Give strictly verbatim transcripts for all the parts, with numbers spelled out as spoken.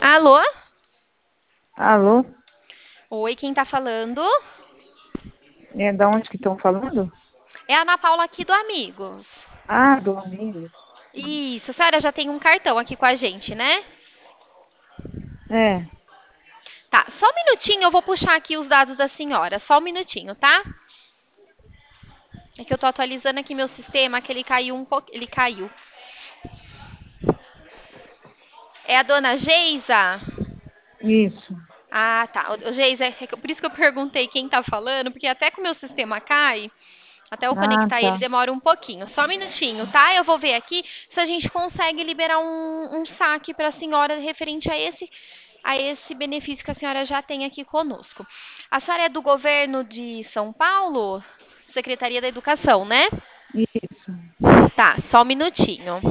Alô? Alô? Oi, quem tá falando? É da onde que estão falando? É a Ana Paula aqui do Amigos. Ah, do amigo. Isso, a senhora já tem um cartão aqui com a gente, né? É, Tá, só um minutinho, eu vou puxar aqui os dados da senhora. Só um minutinho, tá? É que eu tô atualizando aqui meu sistema, que ele caiu um pouco. Ele caiu. É a dona Geisa? isso. Ah, tá. Ô, ô, Geisa, é que- por isso que eu perguntei quem tá falando, porque até que o meu sistema cai, até eu Ah, conectar ele tá. demora um pouquinho. Só um minutinho, tá? Eu vou ver aqui se a gente consegue liberar um, um saque para a senhora referente a esse, a esse benefício que a senhora já tem aqui conosco. A senhora é do governo de São Paulo? Secretaria da Educação, né? Isso. Tá, só um minutinho.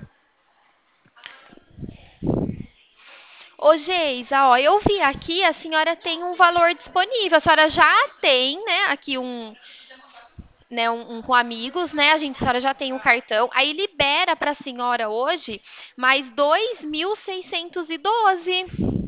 Ô, Geisa, ó, eu vi aqui, a senhora tem um valor disponível. A senhora já tem, né, aqui um, né, um, um com amigos, né? A gente, a senhora já tem um cartão. Aí libera para a senhora hoje mais dois mil seiscentos e doze.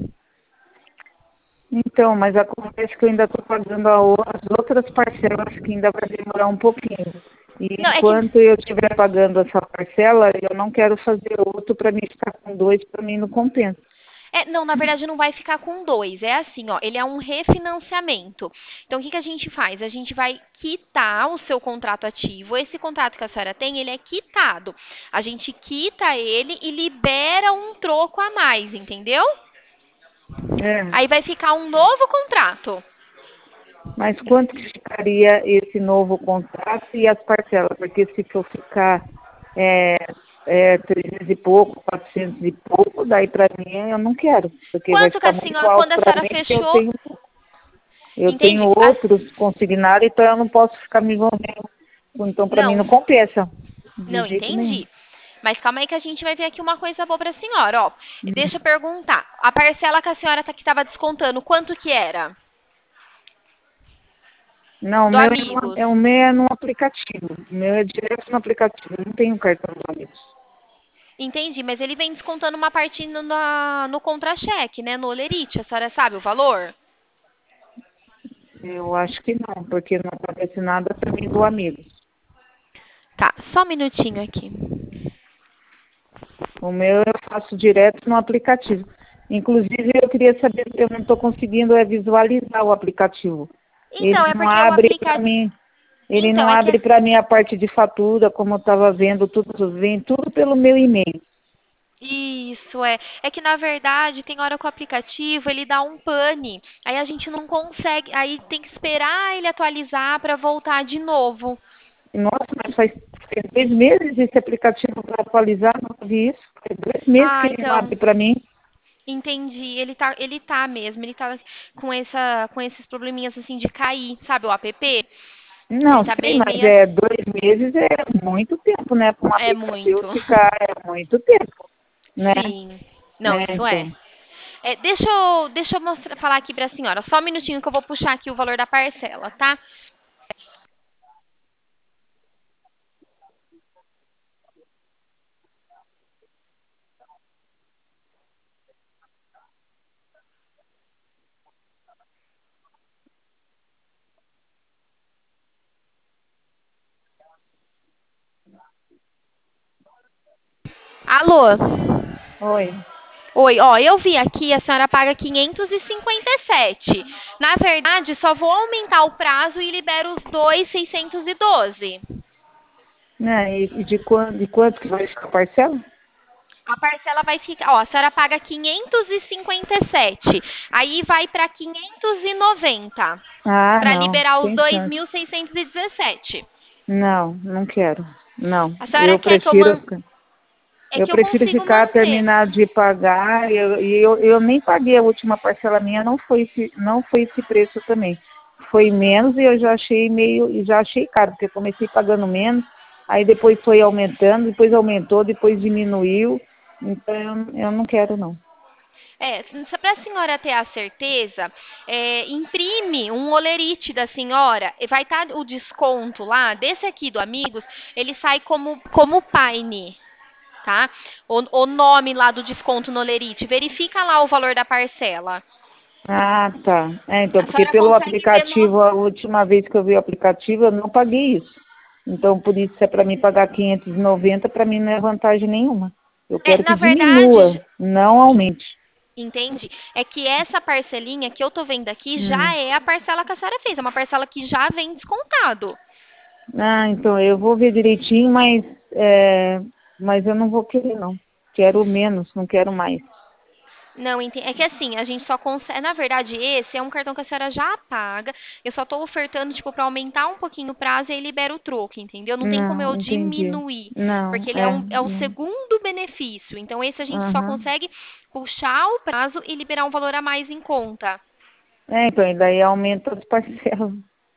Então, mas acontece que eu ainda estou pagando a o- as outras parcelas que ainda vai demorar um pouquinho. E Não, é que enquanto eu estiver pagando essa parcela, eu não quero fazer outro para mim ficar com dois, para mim não compensa. é, não, na verdade não vai ficar com dois. É assim, ó, ele é um refinanciamento. Então o que que a gente faz? A gente vai quitar o seu contrato ativo. Esse contrato que a senhora tem, ele é quitado. A gente quita ele e libera um troco a mais, entendeu? É. Aí vai ficar um novo contrato. Mas quanto que ficaria esse novo contrato e as parcelas? Porque se for ficar é, é, trezentos e pouco, quatrocentos e pouco, daí para mim eu não quero, porque vai Quanto que a ficar muito senhora, alto quando a para senhora mim, porque eu fechou, tenho, eu tenho entende? As- outros consignados, então eu não posso ficar me envolvendo. Então para mim não, não compensa, de não jeito nenhum. entendi. Mas calma aí que a gente vai ver aqui uma coisa boa para a senhora, ó. Deixa eu Hum. perguntar. A parcela que a senhora tá, que estava descontando, quanto que era? Não, o Do meu é, numa- é, o Amigos. meu é no aplicativo, o meu é direto no aplicativo, eu não tenho cartão de amigos. Entendi, mas ele vem descontando uma parte no, na- no contra-cheque, né? No Olerite. A senhora sabe o valor? Eu acho que não, porque não acontece nada para mim do amigos. Tá, só um minutinho aqui. O meu eu faço direto no aplicativo. Inclusive, eu queria saber, eu não estou conseguindo é, visualizar o aplicativo. Ele Então, é não porque o abre para aplicativo. mim, ele Então, não é que abre para mim a parte de fatura, como eu estava vendo, tudo vem tudo pelo meu e-mail. Isso é. É que na verdade tem hora que o aplicativo ele dá um pane. Aí a gente não consegue, aí tem que esperar ele atualizar para voltar de novo. Nossa, mas faz, faz dois meses esse aplicativo para atualizar, não vi isso. Faz dois meses que Ah, ele não então, abre para mim. entendi. Ele tá, ele tá mesmo, ele tá com essa com esses probleminhas assim de cair, sabe, o app? Ele Não, tá sei, bem, mas bem é assim. dois meses é muito tempo, né? Para um É aplicativo muito. ficar é muito tempo, né? Sim. Não, É, isso é. então. É, deixa eu, deixa eu mostrar, falar aqui para a senhora. Só um minutinho que eu vou puxar aqui o valor da parcela, tá? Alô? Oi. Oi, ó, eu vi aqui, a senhora paga quinhentos e cinquenta e sete. Na verdade, só vou aumentar o prazo e libero os dois seiscentos e doze. Né? E, e de quanto, de quanto que vai ficar a parcela? A parcela vai ficar, ó, a senhora paga quinhentos e cinquenta e sete. Aí vai para quinhentos e noventa Ah, para não, liberar os sem dois chance. mil seiscentos e dezessete. Não, não quero. Não, A senhora eu quer que eu prefiro, man... é eu que eu prefiro consigo ficar, manter. terminar de pagar. E eu, e eu, eu nem paguei a última parcela minha, não foi esse, não foi esse preço também. Foi menos e eu já achei meio, já achei caro, porque eu comecei pagando menos, aí depois foi aumentando, depois aumentou, depois diminuiu. Então eu, eu não quero não. É, para a senhora ter a certeza, é, imprime um olerite da senhora, e vai estar o desconto lá, desse aqui do Amigos, ele sai como, como Paine. tá? O, o nome lá do desconto no Lerite, verifica lá o valor da parcela. Ah, tá. É, então, A porque senhora pelo consegue ver no... aplicativo, a última vez que eu vi o aplicativo, eu não paguei isso. Então, por isso, se é para mim pagar quinhentos e noventa, para mim não é vantagem nenhuma. Eu É, quero que na verdade, diminua, não aumente. entende? É que essa parcelinha que eu tô vendo aqui já Hum. é a parcela que a senhora fez, é uma parcela que já vem descontado. Ah, então eu vou ver direitinho, mas, é, mas eu não vou querer, não. Quero menos, não quero mais. Não, enten- é que assim, a gente só consegue. Na verdade, esse é um cartão que a senhora já paga. Eu só tô ofertando, tipo, pra aumentar um pouquinho o prazo e aí libera o troco, entendeu? Não tem como Não, eu entendi. diminuir, Não, porque ele é, é, um, é o não. segundo benefício. Então, esse a gente só Aham. consegue puxar o prazo e liberar um valor a mais em conta. É, então, e daí aumenta as parcelas.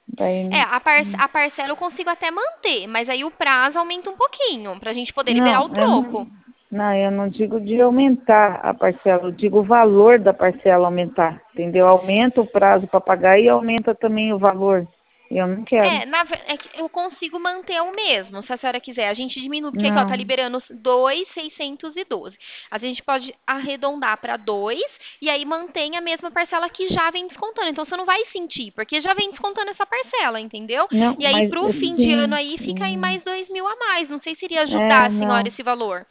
É, Daí, a, par a parcela eu consigo até manter, mas aí o prazo aumenta um pouquinho, pra gente poder liberar não, o eu não, troco. não, eu não digo de aumentar a parcela, eu digo o valor da parcela aumentar, entendeu? Aumenta o prazo para pagar e aumenta também o valor. Eu não quero. É, na, ve- é que eu consigo manter o mesmo, se a senhora quiser. A gente diminui, porque aqui, ó, tá Não, liberando dois mil seiscentos e doze. A gente pode arredondar para dois e aí mantém a mesma parcela que já vem descontando. Então você não vai sentir, porque já vem descontando essa parcela, entendeu? não, E aí mas pro fim de ano sim, aí fica aí hum, mais dois mil a mais. Não sei se iria ajudar é, a senhora não, esse valor.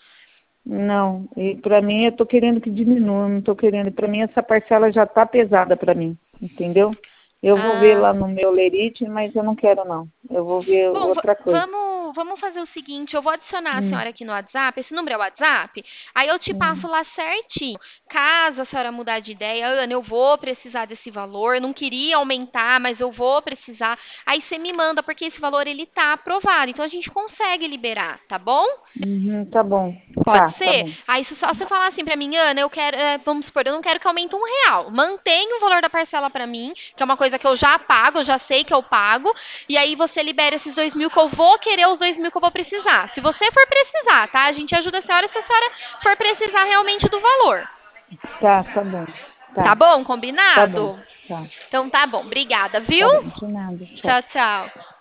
não. E para mim eu tô querendo que diminua, não tô querendo. Para mim essa parcela já tá pesada para mim, entendeu? Eu vou ver Ah, lá no meu Lerite, mas eu não quero não. Eu vou ver bom, va- outra coisa. vamos, vamos fazer o seguinte, eu vou adicionar a Hum, senhora aqui no WhatsApp, esse número é o WhatsApp, aí eu te passo hum. lá certinho. Caso a senhora mudar de ideia, Ana, eu vou precisar desse valor, eu não queria aumentar, mas eu vou precisar. Aí você me manda, porque esse valor ele tá aprovado, então a gente consegue liberar, tá bom? Uhum, tá bom. Pode Tá, tá ser? bom. Aí se só você falar assim pra mim, Ana, eu quero, é, vamos supor, eu não quero que aumente um real. Mantenha o valor da parcela pra mim, que é uma coisa que eu já pago, eu já sei que eu pago. E aí você libera esses dois mil que eu vou querer, os dois mil que eu vou precisar. Se você for precisar, tá? A gente ajuda a senhora se a senhora for precisar realmente do valor. Tá, tá bom. Tá Tá, bom? tá bom. Combinado? Tá, Então tá bom. Obrigada, viu? tá bom. De nada. Tchau. Tchau, tchau.